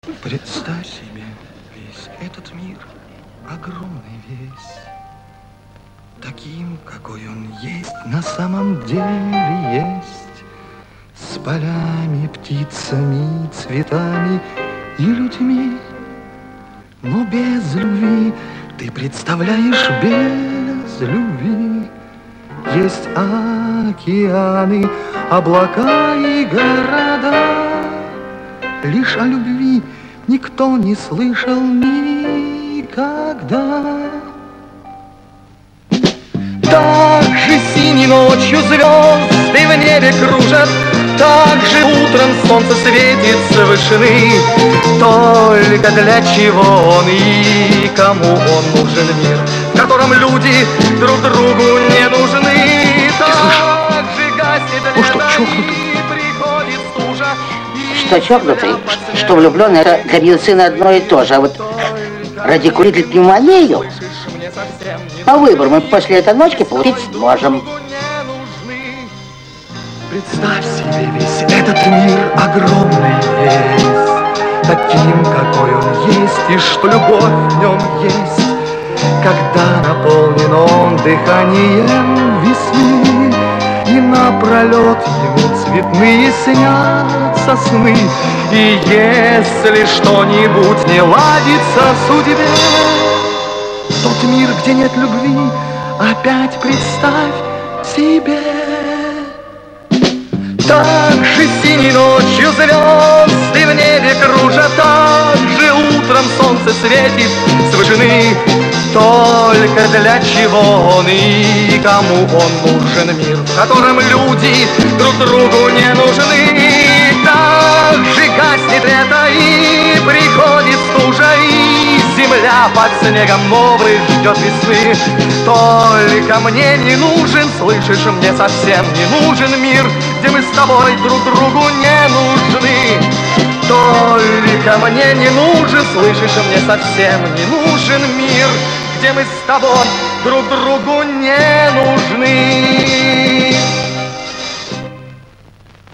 Представь себе весь этот мир, огромный весь, таким, какой он есть, на самом деле есть, с полями, птицами, цветами и людьми. Но без любви, ты представляешь, без любви, есть океаны, облака и города. Лишь о любви никто не слышал никогда. Так же синей ночью звезды в небе кружат, так же утром солнце светит с вышины. Только для чего он и кому он нужен мир, в котором люди друг другу не нужны. Так же гаснет лето и приходит стужа. Что чокнутый, что влюбленный, это для медицины одно и то же. А вот радикулит пневмонию по выбору мы после этой ночки получить сможем. Представь себе весь этот мир огромный весь, таким, какой он есть, и что любовь в нем есть, когда наполнен он дыханием весны, и напролет ему цветные снятся сны. И если что-нибудь не ладится в судьбе, тот мир, где нет любви, опять представь себе. Так же синей ночью звезды в небе кружат, так же утром солнце светит с вышины. Только для чего он и кому он нужен мир, в котором люди друг другу не нужны. Так же гаснет лето и приходит стужа, и земля под снегом новый ждет весны. Только мне не нужен, слышишь, мне совсем не нужен мир, где мы с тобой друг другу не нужны. Только мне не нужен, слышишь, мне совсем не нужен мир, где мы с тобой друг другу не нужны.